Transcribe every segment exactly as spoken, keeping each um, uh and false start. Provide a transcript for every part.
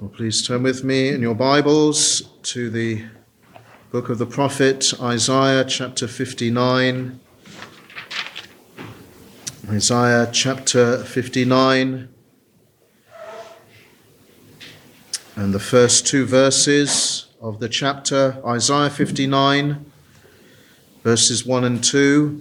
Well, please turn with me in your Bibles to the book of the prophet Isaiah, chapter fifty-nine. Isaiah chapter fifty-nine, and the first two verses of the chapter, Isaiah fifty-nine, verses one and two.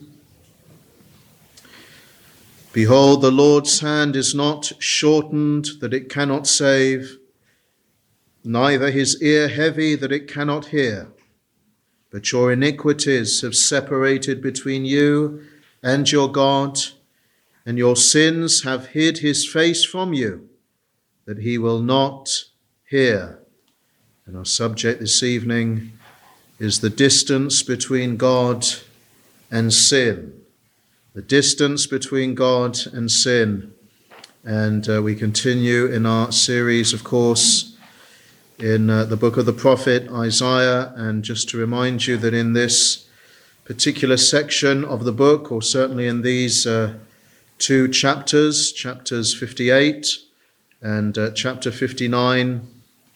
Behold, the Lord's hand is not shortened that it cannot save, neither his ear heavy that it cannot hear. But your iniquities have separated between you and your God, and your sins have hid his face from you, that he will not hear. And our subject this evening is the distance between God and sin. The distance between God and sin. And uh, we continue in our series, of course, in uh, the book of the prophet Isaiah. And just to remind you that in this particular section of the book, or certainly in these uh, two chapters, chapters fifty-eight and uh, chapter fifty-nine,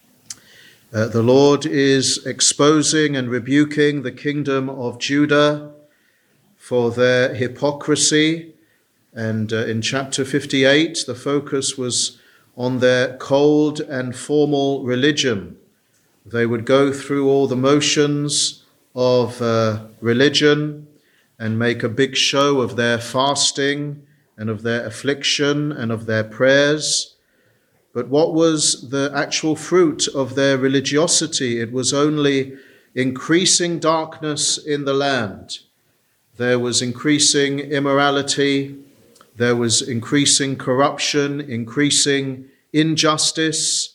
uh, the Lord is exposing and rebuking the kingdom of Judah for their hypocrisy. And uh, in chapter fifty-eight, the focus was on their cold and formal religion. They would go through all the motions of uh, religion and make a big show of their fasting and of their affliction and of their prayers. But what was the actual fruit of their religiosity? It was only increasing darkness in the land. There was increasing immorality, there was increasing corruption, increasing injustice.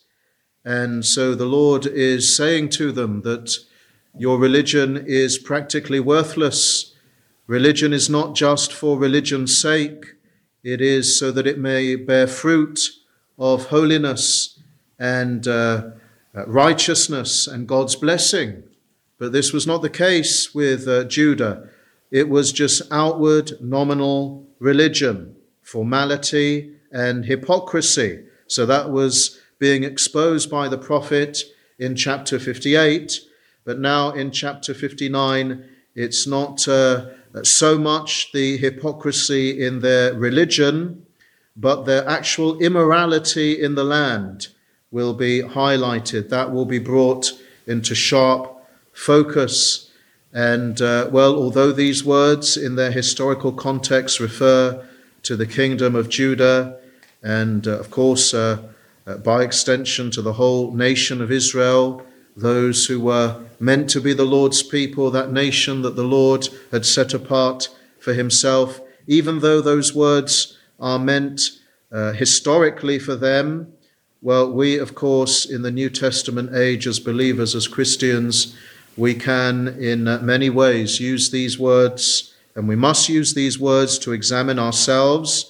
And so the Lord is saying to them that your religion is practically worthless. Religion is not just for religion's sake. It is so that it may bear fruit of holiness and uh, righteousness and God's blessing. But this was not the case with uh, Judah. It was just outward, nominal religion, formality and hypocrisy. So that was being exposed by the prophet in chapter fifty-eight. But now in chapter fifty-nine, it's not uh, so much the hypocrisy in their religion, but their actual immorality in the land will be highlighted. That will be brought into sharp focus. And, uh, well, although these words in their historical context refer to the kingdom of Judah and, uh, of course, uh, uh, by extension to the whole nation of Israel, those who were meant to be the Lord's people, that nation that the Lord had set apart for himself, even though those words are meant uh, historically for them, well, we, of course, in the New Testament age as believers, as Christians, we can in many ways use these words, and we must use these words to examine ourselves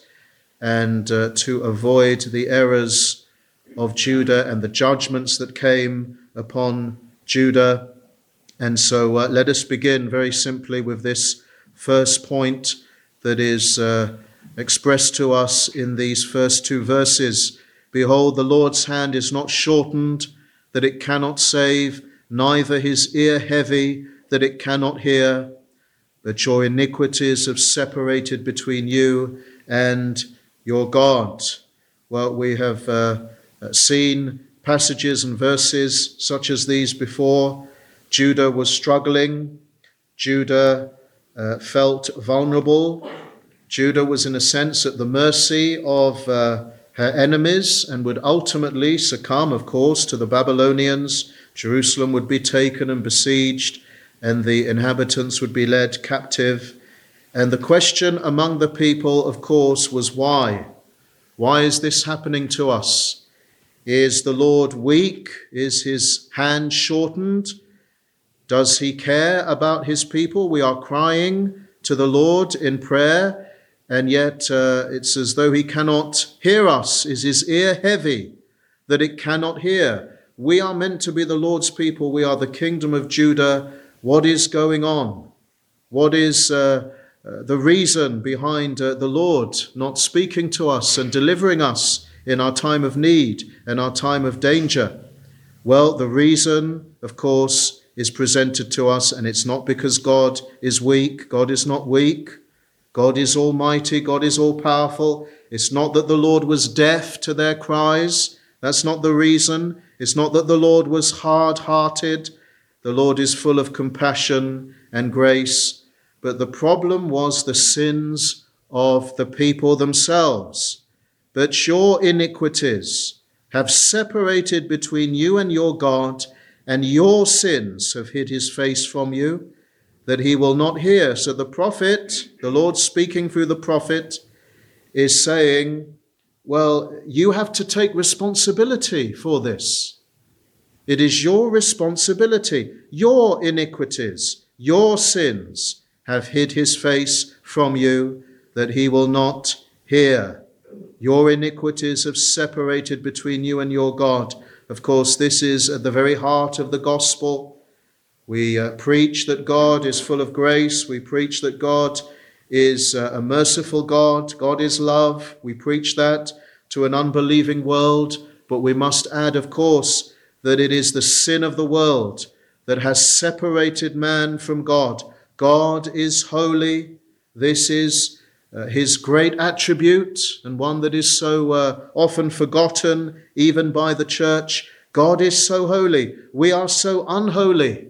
and uh, to avoid the errors of Judah and the judgments that came upon Judah. And so uh, let us begin very simply with this first point that is uh, expressed to us in these first two verses. Behold, the Lord's hand is not shortened that it cannot save, neither his ear heavy that it cannot hear, but your iniquities have separated between you and your God. Well, we have uh, seen passages and verses such as these before. Judah was struggling. Judah uh, felt vulnerable. Judah was in a sense at the mercy of uh, her enemies and would ultimately succumb, of course, to the Babylonians. Jerusalem would be taken and besieged, and the inhabitants would be led captive. And the question among the people, of course, was why? Why is this happening to us? Is the Lord weak? Is his hand shortened? Does he care about his people? We are crying to the Lord in prayer, and yet uh, it's as though he cannot hear us. Is his ear heavy that it cannot hear? We are meant to be the Lord's people. We are the kingdom of Judah. What is going on? What is uh, uh, the reason behind uh, the Lord not speaking to us and delivering us in our time of need and our time of danger? Well, the reason, of course, is presented to us, and it's not because God is weak. God is not weak. God is almighty. God is all-powerful. It's not that the Lord was deaf to their cries. That's not the reason. It's not that the Lord was hard-hearted. The Lord is full of compassion and grace. But the problem was the sins of the people themselves. But your iniquities have separated between you and your God, and your sins have hid his face from you, that he will not hear. So the prophet, the Lord speaking through the prophet, is saying, well, you have to take responsibility for this. It is your responsibility. Your iniquities, your sins have hid his face from you, that he will not hear. Your iniquities have separated between you and your God. Of course, this is at the very heart of the gospel. We uh, preach that God is full of grace. We preach that God is uh, a merciful God. God is love. We preach that to an unbelieving world. But we must add, of course, that it is the sin of the world that has separated man from God. God is holy. This is Uh, his great attribute, and one that is so uh, often forgotten even by the church. God is so holy. We are so unholy.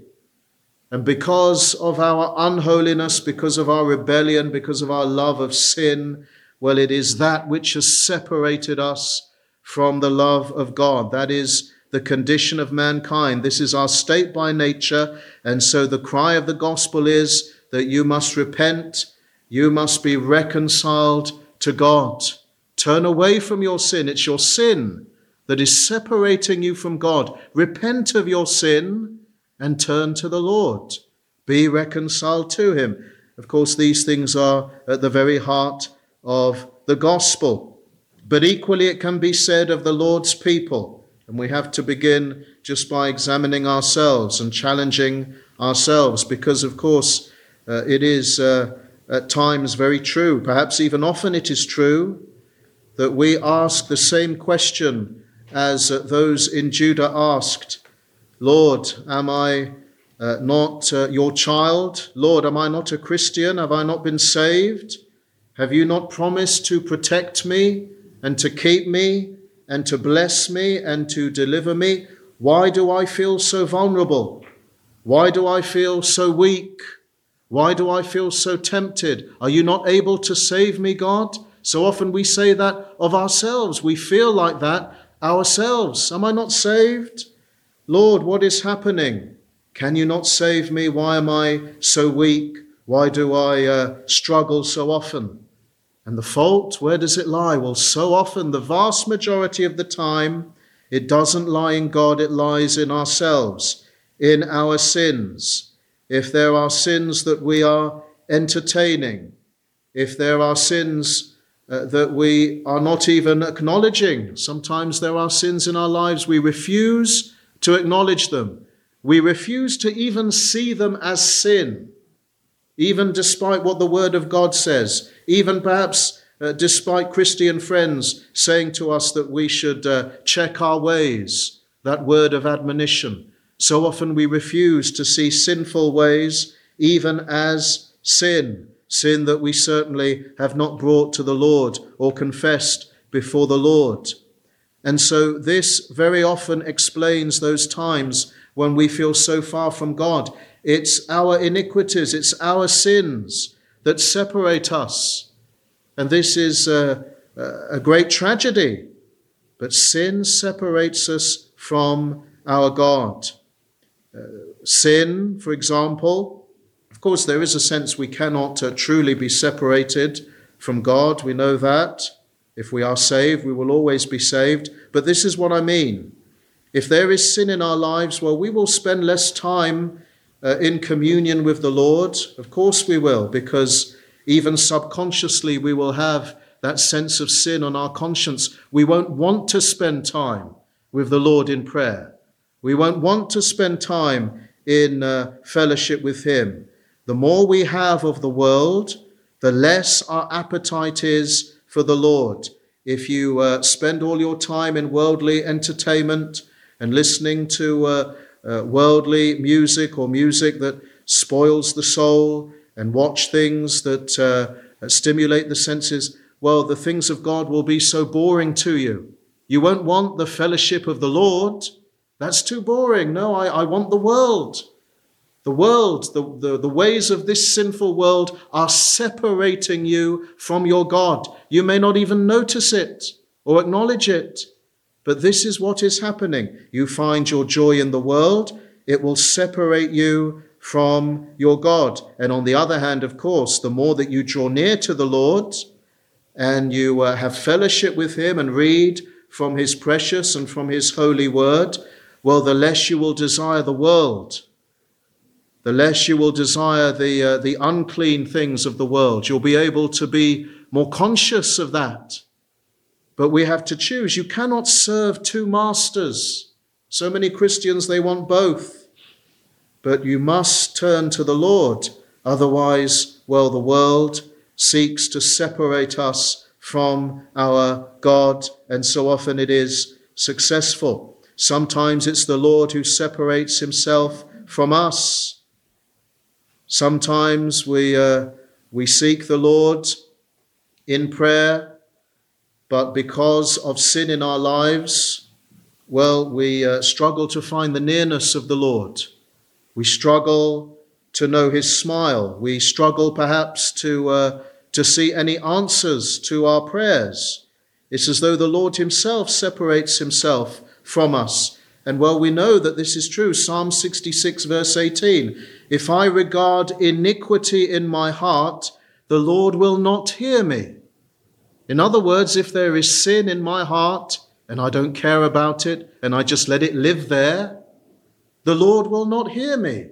And because of our unholiness, because of our rebellion, because of our love of sin, well, it is that which has separated us from the love of God. That is the condition of mankind. This is our state by nature. And so the cry of the gospel is that you must repent. You must be reconciled to God. Turn away from your sin. It's your sin that is separating you from God. Repent of your sin and turn to the Lord. Be reconciled to him. Of course, these things are at the very heart of the gospel. But equally, it can be said of the Lord's people. And we have to begin just by examining ourselves and challenging ourselves, because, of course, uh, it is Uh, at times very true, perhaps even often it is true, that we ask the same question as uh, those in Judah asked. Lord, am I uh, not uh, your child? Lord, am I not a Christian? Have I not been saved? Have you not promised to protect me and to keep me and to bless me and to deliver me? Why do I feel so vulnerable? Why do I feel so weak? Why do I feel so tempted? Are you not able to save me, God? So often we say that of ourselves. We feel like that ourselves. Am I not saved? Lord, what is happening? Can you not save me? Why am I so weak? Why do I uh, struggle so often? And the fault, where does it lie? Well, so often, the vast majority of the time, it doesn't lie in God, it lies in ourselves, in our sins. If there are sins that we are entertaining, if there are sins uh, that we are not even acknowledging, sometimes there are sins in our lives, we refuse to acknowledge them. We refuse to even see them as sin, even despite what the Word of God says, even perhaps uh, despite Christian friends saying to us that we should uh, check our ways, that word of admonition. So often we refuse to see sinful ways even as sin, sin that we certainly have not brought to the Lord or confessed before the Lord. And so this very often explains those times when we feel so far from God. It's our iniquities, it's our sins that separate us. And this is a, a great tragedy. But sin separates us from our God. Uh, sin, for example, of course, there is a sense we cannot uh, truly be separated from God. We know that. If we are saved, we will always be saved. But this is what I mean. If there is sin in our lives, well, we will spend less time uh, in communion with the Lord. Of course we will, because even subconsciously we will have that sense of sin on our conscience. We won't want to spend time with the Lord in prayer. We won't want to spend time in uh, fellowship with him. The more we have of the world, the less our appetite is for the Lord. if you uh, spend all your time in worldly entertainment and listening to uh, uh, worldly music or music that spoils the soul, and watch things that uh, stimulate the senses, well, the things of God will be so boring to you. You won't want the fellowship of the Lord. That's too boring. No, I, I want the world. The world, the, the, the ways of this sinful world are separating you from your God. You may not even notice it or acknowledge it, but this is what is happening. You find your joy in the world. It will separate you from your God. And on the other hand, of course, the more that you draw near to the Lord and you uh, have fellowship with him and read from his precious and from his holy word, well, the less you will desire the world. The less you will desire the uh, the unclean things of the world. You'll be able to be more conscious of that. But we have to choose. You cannot serve two masters. So many Christians, they want both. But you must turn to the Lord. Otherwise, well, the world seeks to separate us from our God, and so often it is successful. Sometimes it's the Lord who separates himself from us. Sometimes we uh, we seek the Lord in prayer, but because of sin in our lives, well, we uh, struggle to find the nearness of the Lord. We struggle to know his smile. We struggle perhaps to uh, to see any answers to our prayers. It's as though the Lord himself separates himself from us. And well, we know that this is true. Psalm sixty-six, verse eighteen. If I regard iniquity in my heart, the Lord will not hear me. In other words, if there is sin in my heart and I don't care about it and I just let it live there, the Lord will not hear me.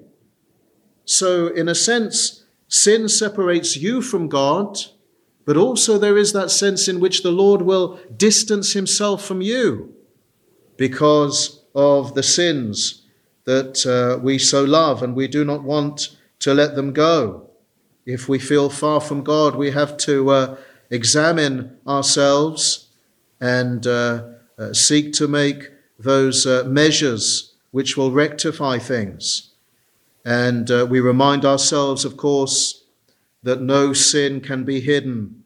So in a sense, sin separates you from God, but also there is that sense in which the Lord will distance himself from you because of the sins that uh, we so love, and we do not want to let them go. If we feel far from God, we have to uh, examine ourselves and uh, uh, seek to make those uh, measures which will rectify things. And uh, we remind ourselves, of course, that no sin can be hidden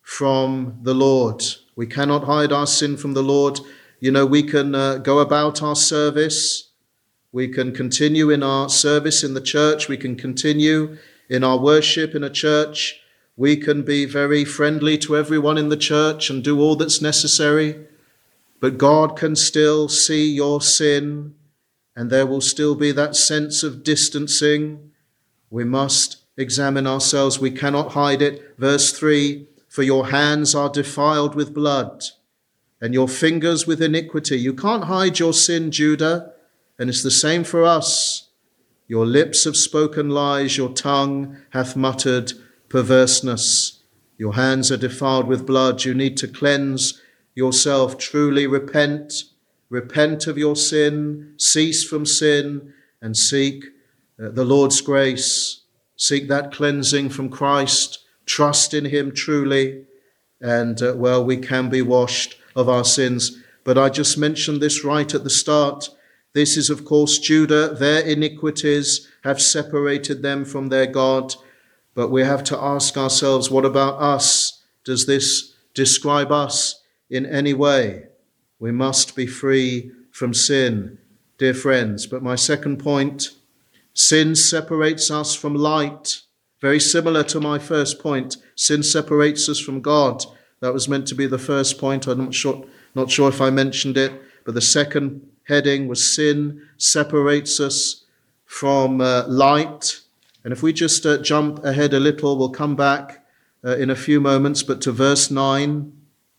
from the Lord. We cannot hide our sin from the Lord. You know, we can uh, go about our service. We can continue in our service in the church. We can continue in our worship in a church. We can be very friendly to everyone in the church and do all that's necessary. But God can still see your sin, and there will still be that sense of distancing. We must examine ourselves. We cannot hide it. Verse three, for your hands are defiled with blood, and your fingers with iniquity. You can't hide your sin, Judah. And it's the same for us. Your lips have spoken lies, your tongue hath muttered perverseness. Your hands are defiled with blood. You need to cleanse yourself. Truly repent. Repent of your sin. Cease from sin and seek uh, the Lord's grace. Seek that cleansing from Christ. Trust in him truly. And, uh, well, we can be washed of our sins. But I just mentioned this right at the start. This is, of course, Judah. Their iniquities have separated them from their God. But we have to ask ourselves, what about us? Does this describe us in any way? We must be free from sin, dear friends. But my second point, sin separates us from light. Very similar to my first point. Sin separates us from God. That was meant to be the first point. I'm not sure, not sure if I mentioned it. But the second heading was sin separates us from uh, light. And if we just uh, jump ahead a little, we'll come back uh, in a few moments, but to verse nine.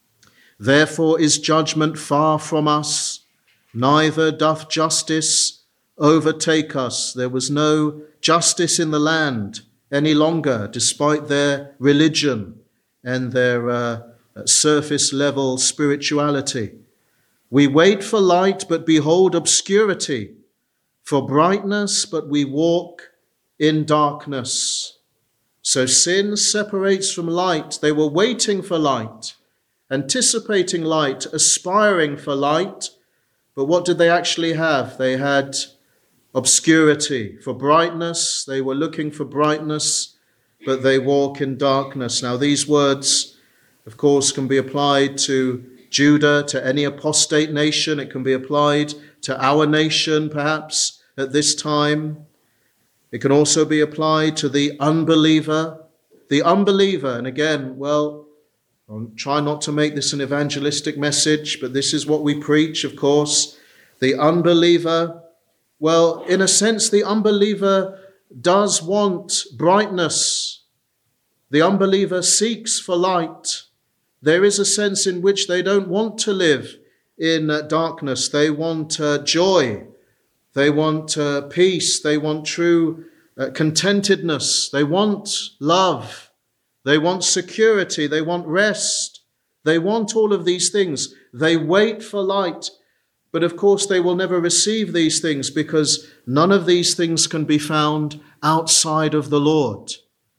Therefore is judgment far from us, neither doth justice overtake us. There was no justice in the land any longer, despite their religion and their uh, surface level spirituality. We wait for light, but behold obscurity, for brightness, but we walk in darkness. So sin separates from light. They were waiting for light, anticipating light, aspiring for light. But what did they actually have? They had obscurity. For brightness, they were looking for brightness, but they walk in darkness. Now, these words, of course, can be applied to Judah, to any apostate nation. It can be applied to our nation, perhaps, at this time. It can also be applied to the unbeliever. The unbeliever, and again, well, I'll try not to make this an evangelistic message, but this is what we preach, of course. The unbeliever, well, in a sense, the unbeliever does want brightness. The unbeliever seeks for light. There is a sense in which they don't want to live in uh, darkness. They want uh, joy. They want uh, peace. They want true uh, contentedness. They want love. They want security. They want rest. They want all of these things. They wait for light. But of course, they will never receive these things because none of these things can be found outside of the Lord.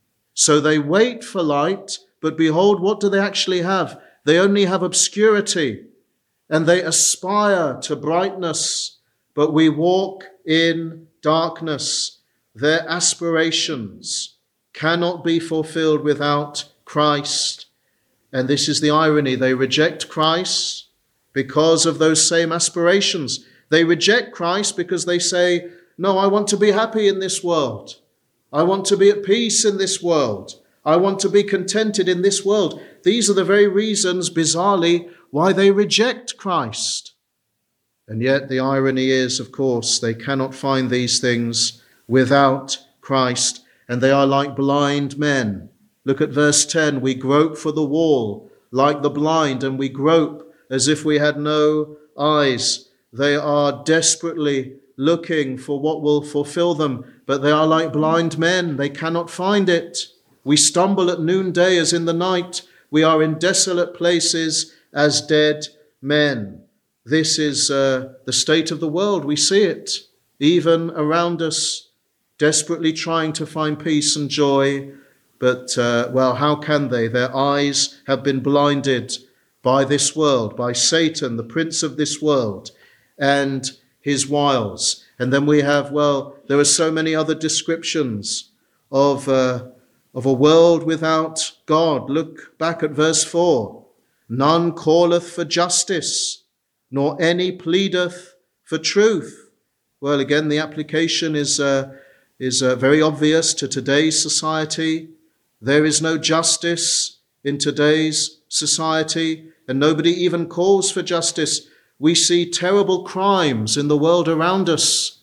So they wait for light, but behold, what do they actually have? They only have obscurity, and they aspire to brightness, but we walk in darkness. Their aspirations cannot be fulfilled without Christ. And this is the irony. They reject Christ because of those same aspirations. They reject Christ because they say, no, I want to be happy in this world. I want to be at peace in this world. I want to be contented in this world. These are the very reasons, bizarrely, why they reject Christ. And yet the irony is, of course, they cannot find these things without Christ, and they are like blind men. Look at verse ten. We grope for the wall like the blind, and we grope as if we had no eyes. They are desperately looking for what will fulfill them, but they are like blind men. They cannot find it. We stumble at noonday as in the night. We are in desolate places as dead men. This is uh, the state of the world. We see it even around us, desperately trying to find peace and joy. But, uh, well, how can they? Their eyes have been blinded by this world, by Satan, the prince of this world, and his wiles. And then we have, well, there are so many other descriptions of, uh, of a world without God. Look back at verse four. None calleth for justice, nor any pleadeth for truth. Well, again, the application is, uh, is uh, very obvious to today's society. There is no justice in today's society, and nobody even calls for justice. We see terrible crimes in the world around us,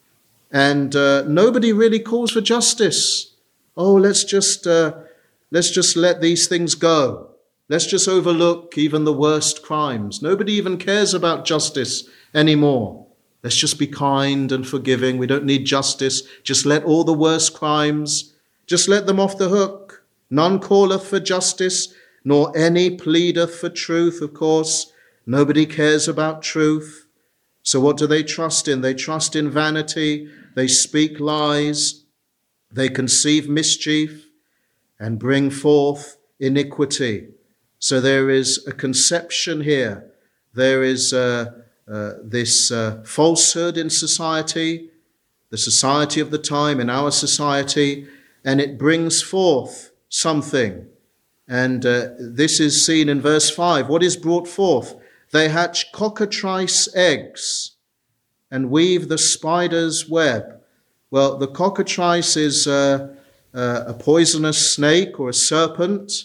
and uh, nobody really calls for justice. Oh, let's just uh, let's just let these things go. Let's just overlook even the worst crimes. Nobody even cares about justice anymore. Let's just be kind and forgiving. We don't need justice. Just let all the worst crimes, just let them off the hook. None calleth for justice, nor any pleadeth for truth. Of course, nobody cares about truth. So what do they trust in? They trust in vanity. They speak lies. They conceive mischief and bring forth iniquity. So there is a conception here. There is uh, uh, this uh, falsehood in society, the society of the time, in our society, and it brings forth something. And uh, this is seen in verse five. What is brought forth? They hatch cockatrice eggs and weave the spider's web. Well, the cockatrice is uh, uh, a poisonous snake or a serpent,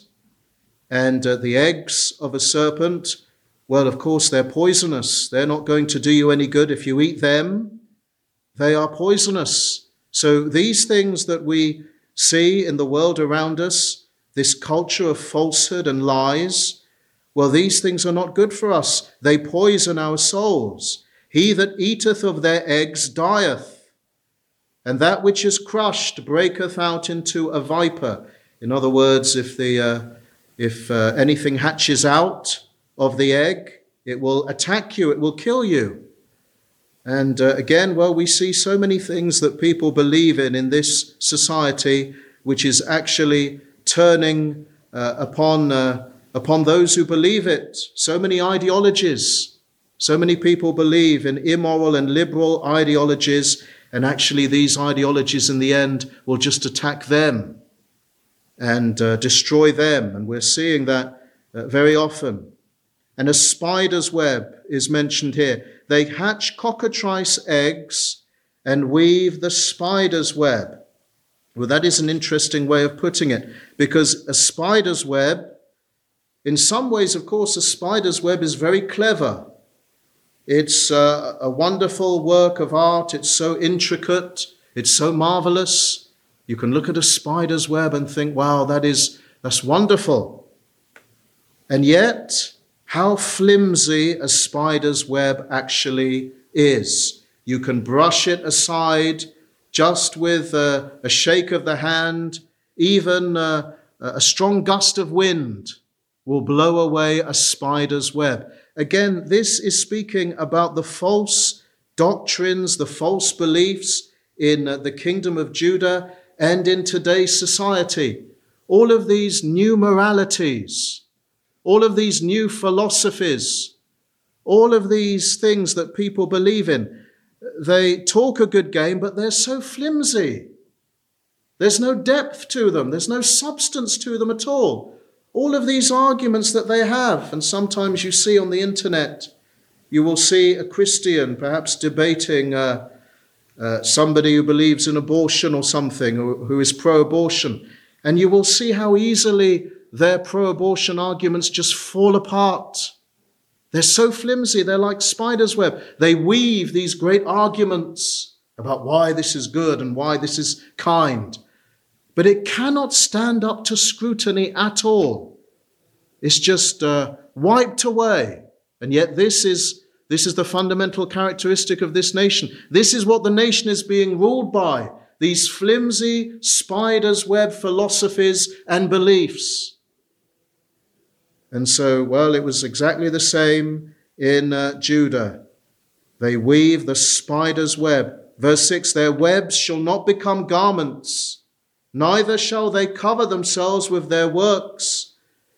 and uh, the eggs of a serpent, well, of course, they're poisonous. They're not going to do you any good if you eat them. They are poisonous. So these things that we see in the world around us, this culture of falsehood and lies, well, these things are not good for us. They poison our souls. He that eateth of their eggs dieth, and that which is crushed breaketh out into a viper. In other words, if the uh, if uh, anything hatches out of the egg, it will attack you, it will kill you. And uh, again, well, we see so many things that people believe in in this society, which is actually turning uh, upon uh, upon those who believe it. So many ideologies. So many people believe in immoral and liberal ideologies, and actually these ideologies in the end will just attack them and uh, destroy them. And we're seeing that uh, very often. And a spider's web is mentioned here. They hatch cockatrice eggs and weave the spider's web. Well, that is an interesting way of putting it, because a spider's web, in some ways, of course, a spider's web is very clever. It's uh, a wonderful work of art. It's so intricate. It's so marvelous. You can look at a spider's web and think, wow, that is, that's wonderful. And yet, how flimsy a spider's web actually is. You can brush it aside just with a, a shake of the hand. Even uh, a strong gust of wind will blow away a spider's web. Again, this is speaking about the false doctrines, the false beliefs in uh, the kingdom of Judah and in today's society. All of these new moralities, all of these new philosophies, all of these things that people believe in, they talk a good game, but they're so flimsy. There's no depth to them. There's no substance to them at all. All of these arguments that they have, and sometimes you see on the internet, you will see a Christian perhaps debating uh, uh, somebody who believes in abortion or something, or who is pro-abortion, and you will see how easily their pro-abortion arguments just fall apart. They're so flimsy, they're like spider's web. They weave these great arguments about why this is good and why this is kind. But it cannot stand up to scrutiny at all. It's just uh, wiped away. And yet this is, this is the fundamental characteristic of this nation. This is what the nation is being ruled by, these flimsy spider's web philosophies and beliefs. And so, well, it was exactly the same in uh, Judah. They weave the spider's web. Verse six, their webs shall not become garments, neither shall they cover themselves with their works.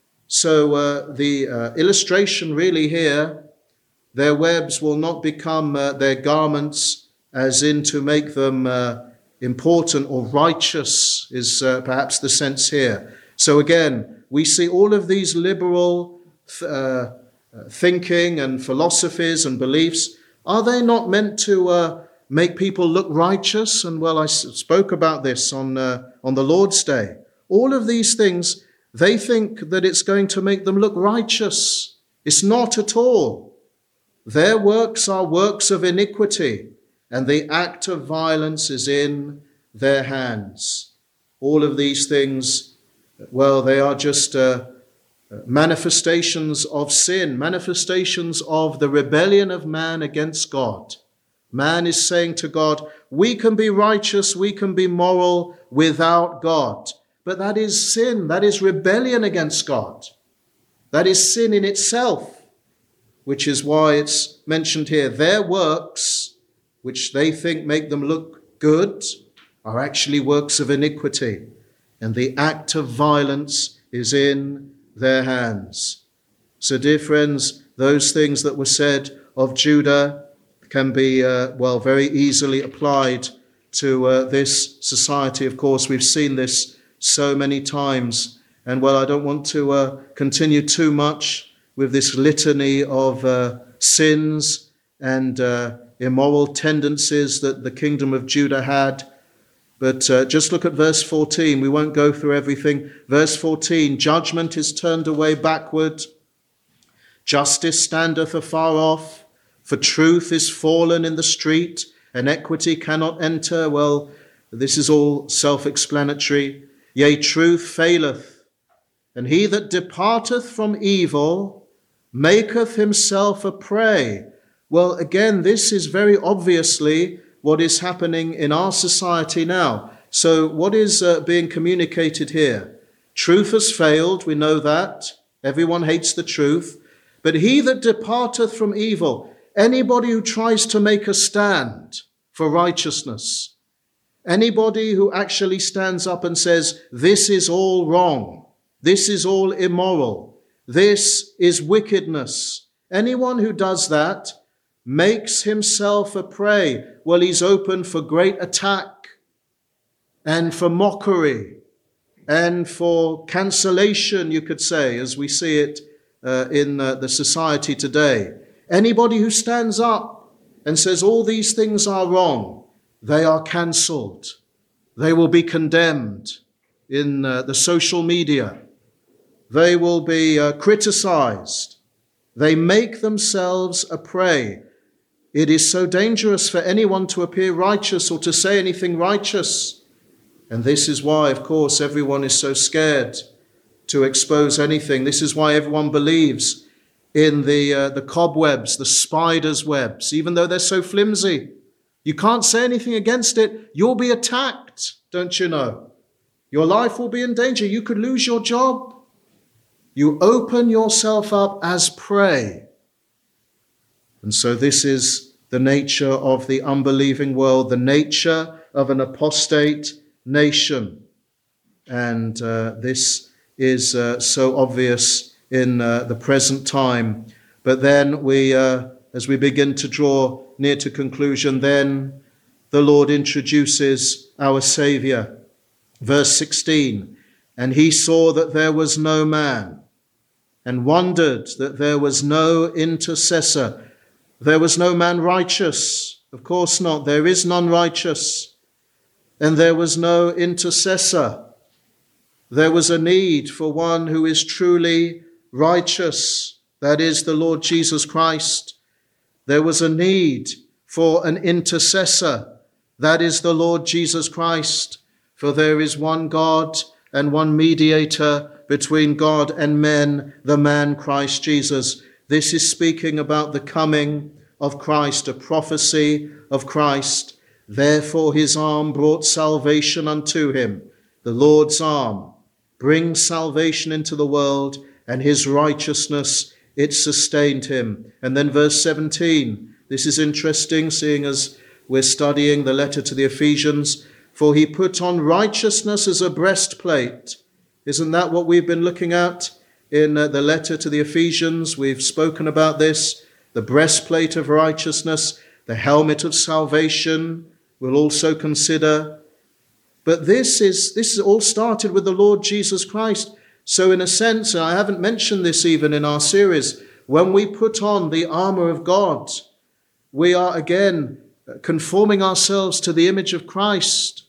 So uh, the uh, illustration really here, their webs will not become uh, their garments, as in to make them uh, important or righteous is uh, perhaps the sense here. So again, we see all of these liberal uh, thinking and philosophies and beliefs. Are they not meant to uh, make people look righteous? And well, I spoke about this on uh, on the Lord's Day. All of these things, they think that it's going to make them look righteous. It's not at all. Their works are works of iniquity, and the act of violence is in their hands. All of these things, well, they are just uh, manifestations of sin, manifestations of the rebellion of man against God. Man is saying to God, we can be righteous, we can be moral without God. But that is sin, that is rebellion against God. That is sin in itself, which is why it's mentioned here. Their works, which they think make them look good, are actually works of iniquity. And the act of violence is in their hands. So, dear friends, those things that were said of Judah can be, uh, well, very easily applied to uh, this society. Of course, we've seen this so many times. And, well, I don't want to uh, continue too much with this litany of uh, sins and uh, immoral tendencies that the kingdom of Judah had. But uh, just look at verse fourteen. We won't go through everything. Verse fourteen, judgment is turned away backward. Justice standeth afar off. For truth is fallen in the street, and equity cannot enter. Well, this is all self-explanatory. Yea, truth faileth. And he that departeth from evil maketh himself a prey. Well, again, this is very obviously what is happening in our society now. So what is uh, being communicated here? Truth has failed, we know that. Everyone hates the truth. But he that departeth from evil, anybody who tries to make a stand for righteousness, anybody who actually stands up and says, this is all wrong, this is all immoral, This is wickedness. Anyone who does that makes himself a prey. Well, he's open for great attack and for mockery and for cancellation, you could say, as we see it uh, in uh, the society today. Anybody who stands up and says all these things are wrong, they are cancelled. They will be condemned in uh, the social media. They will be uh, criticized. They make themselves a prey. It is so dangerous for anyone to appear righteous or to say anything righteous. And this is why, of course, everyone is so scared to expose anything. This is why everyone believes in the uh, the cobwebs, the spiders' webs, even though they're so flimsy. You can't say anything against it. You'll be attacked, don't you know? Your life will be in danger. You could lose your job. You open yourself up as prey. And so this is the nature of the unbelieving world, the nature of an apostate nation. And uh, this is uh, so obvious in uh, the present time. But then we, uh, as we begin to draw near to conclusion, then the Lord introduces our Saviour. Verse sixteen, and he saw that there was no man, and wondered that there was no intercessor. There was no man righteous. Of course not. There is none righteous. And there was no intercessor. There was a need for one who is truly righteous. That is the Lord Jesus Christ. There was a need for an intercessor. That is the Lord Jesus Christ. For there is one God and one mediator between God and men, the man Christ Jesus. This is speaking about the coming of Christ, a prophecy of Christ. Therefore his arm brought salvation unto him. The Lord's arm brings salvation into the world, and his righteousness, it sustained him. And then verse seventeen, this is interesting, seeing as we're studying the letter to the Ephesians. For he put on righteousness as a breastplate. Isn't that what we've been looking at in uh, the letter to the Ephesians? We've spoken about this, the breastplate of righteousness, the helmet of salvation. We'll also consider. But this is this all started with the Lord Jesus Christ. So in a sense, and I haven't mentioned this even in our series, when we put on the armor of God, we are again conforming ourselves to the image of Christ.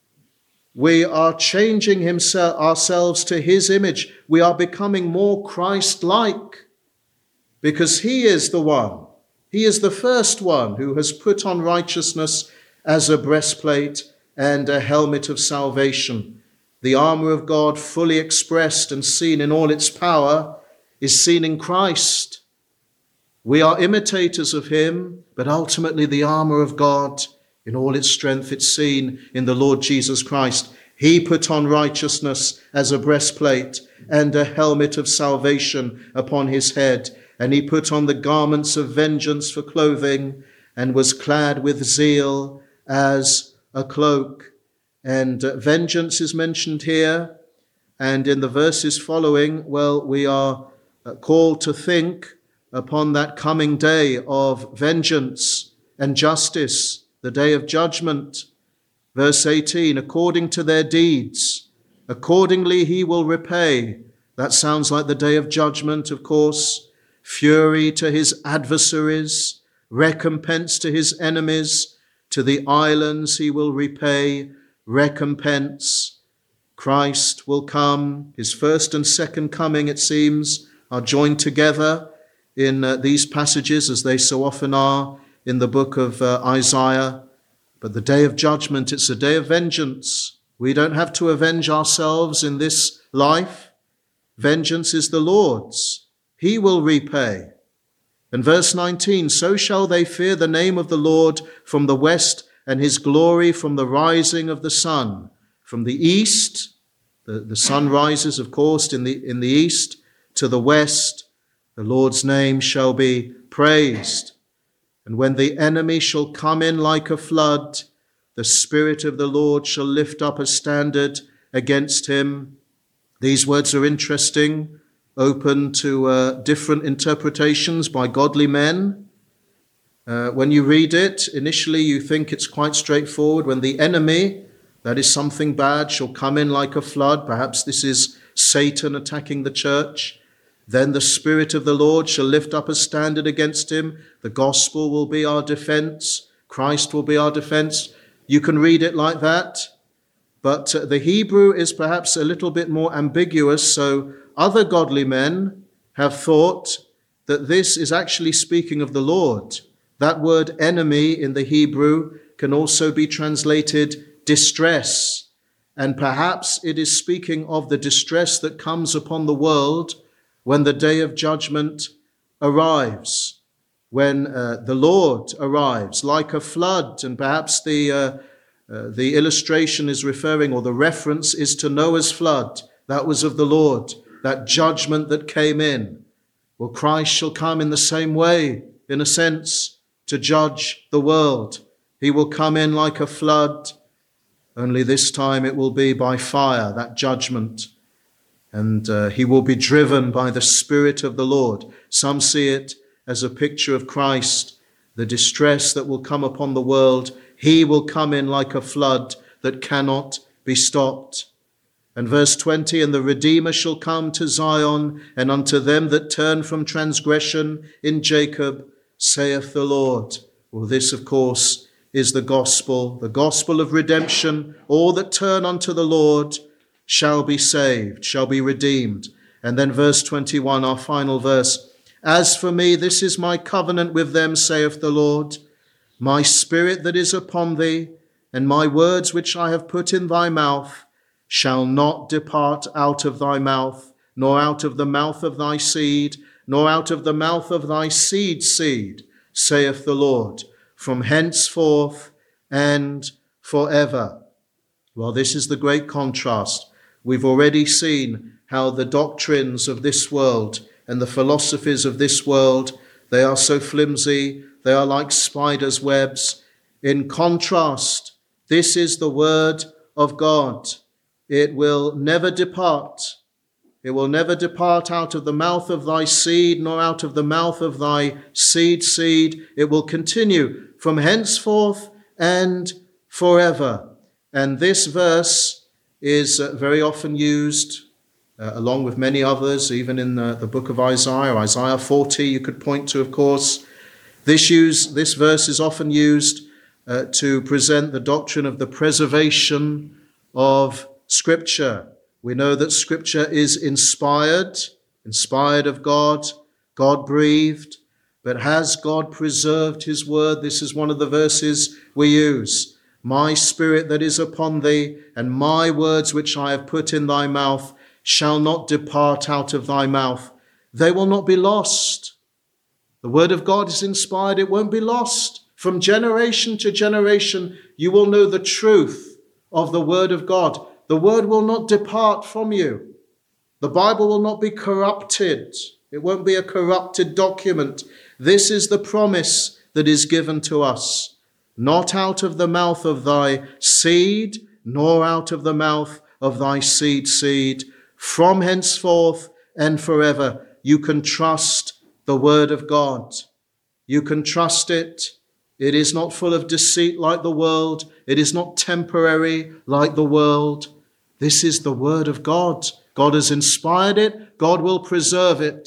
We are changing himself, ourselves to his image. We are becoming more Christ-like because he is the one. He is the first one who has put on righteousness as a breastplate and a helmet of salvation. The armor of God, fully expressed and seen in all its power, is seen in Christ. We are imitators of him, but ultimately the armor of God, in all its strength, it's seen in the Lord Jesus Christ. He put on righteousness as a breastplate and a helmet of salvation upon his head. And he put on the garments of vengeance for clothing and was clad with zeal as a cloak. And uh, vengeance is mentioned here. And in the verses following, well, we are uh, called to think upon that coming day of vengeance and justice, the day of judgment. Verse eighteen, according to their deeds, accordingly he will repay. That sounds like the day of judgment, of course. Fury to his adversaries, recompense to his enemies. To the islands he will repay recompense. Christ will come. His first and second coming, it seems, are joined together in uh, these passages, as they so often are in the book of uh, Isaiah. But the day of judgment, it's a day of vengeance. We don't have to avenge ourselves in this life. Vengeance is the Lord's. He will repay. And verse nineteen, so shall they fear the name of the Lord from the west, and his glory from the rising of the sun. From the east, the, the sun rises, of course, in the, in the east, to the west, the Lord's name shall be praised. And when the enemy shall come in like a flood, the Spirit of the Lord shall lift up a standard against him. These words are interesting. open to uh, different interpretations by godly men. Uh, when you read it, initially you think it's quite straightforward. When the enemy, that is something bad, shall come in like a flood, perhaps this is Satan attacking the church, then the Spirit of the Lord shall lift up a standard against him. The gospel will be our defense. Christ will be our defense. You can read it like that. But uh, the Hebrew is perhaps a little bit more ambiguous, so other godly men have thought that this is actually speaking of the Lord. That word enemy in the Hebrew can also be translated distress, and perhaps it is speaking of the distress that comes upon the world when the day of judgment arrives, when uh, the Lord arrives like a flood, and perhaps the uh, uh, the illustration is referring, or the reference is to Noah's flood. That was of the Lord, that judgment that came in. Well, Christ shall come in the same way, in a sense, to judge the world. He will come in like a flood, only this time it will be by fire, that judgment. And uh, he will be driven by the Spirit of the Lord. Some see it as a picture of Christ, the distress that will come upon the world. He will come in like a flood that cannot be stopped. And verse twenty, and the Redeemer shall come to Zion, and unto them that turn from transgression in Jacob, saith the Lord. Well, this, of course, is the gospel, the gospel of redemption. All that turn unto the Lord shall be saved, shall be redeemed. And then verse twenty-one, our final verse. As for me, this is my covenant with them, saith the Lord. My spirit that is upon thee, and my words which I have put in thy mouth, shall not depart out of thy mouth, nor out of the mouth of thy seed, nor out of the mouth of thy seed's seed, saith the Lord, from henceforth and forever. Well, this is the great contrast. We've already seen how the doctrines of this world and the philosophies of this world, they are so flimsy, they are like spiders' webs. In contrast, this is the word of God. It will never depart. It will never depart out of the mouth of thy seed, nor out of the mouth of thy seed seed. It will continue from henceforth and forever. And this verse is uh, very often used, uh, along with many others, even in the, the book of Isaiah, Isaiah forty, you could point to, of course. This, use, this verse is often used uh, to present the doctrine of the preservation of Scripture. We know that Scripture is inspired, inspired of God, God-breathed. But has God preserved his word? This is one of the verses we use. My spirit that is upon thee, and my words which I have put in thy mouth, shall not depart out of thy mouth. They will not be lost. The word of God is inspired. It won't be lost. From generation to generation, you will know the truth of the word of God. The word will not depart from you. The Bible will not be corrupted. It won't be a corrupted document. This is the promise that is given to us. Not out of the mouth of thy seed, nor out of the mouth of thy seed seed. From henceforth and forever, you can trust the word of God. You can trust it. It is not full of deceit like the world. It is not temporary like the world. This is the word of God. God has inspired it. God will preserve it.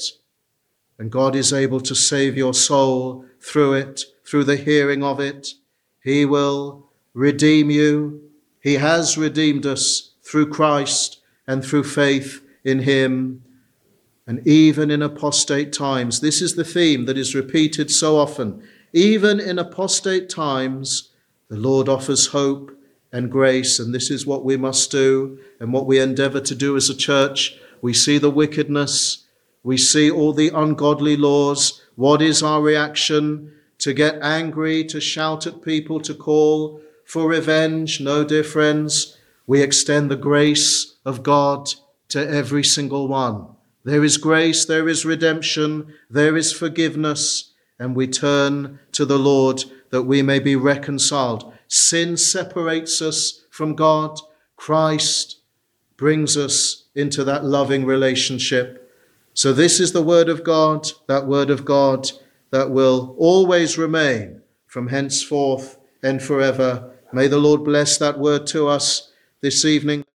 And God is able to save your soul through it, through the hearing of it. He will redeem you. He has redeemed us through Christ and through faith in him. And even in apostate times, this is the theme that is repeated so often. Even in apostate times, the Lord offers hope and grace, and this is what we must do and what we endeavor to do as a church. We see the wickedness, we see all the ungodly laws. What is our reaction? To get angry, to shout at people, to call for revenge? No, dear friends, we extend the grace of God to every single one. There is grace, there is redemption, there is forgiveness, and we turn to the Lord that we may be reconciled. Sin separates us from God. Christ brings us into that loving relationship. So this is the word of God, that word of God that will always remain from henceforth and forever. May the Lord bless that word to us this evening.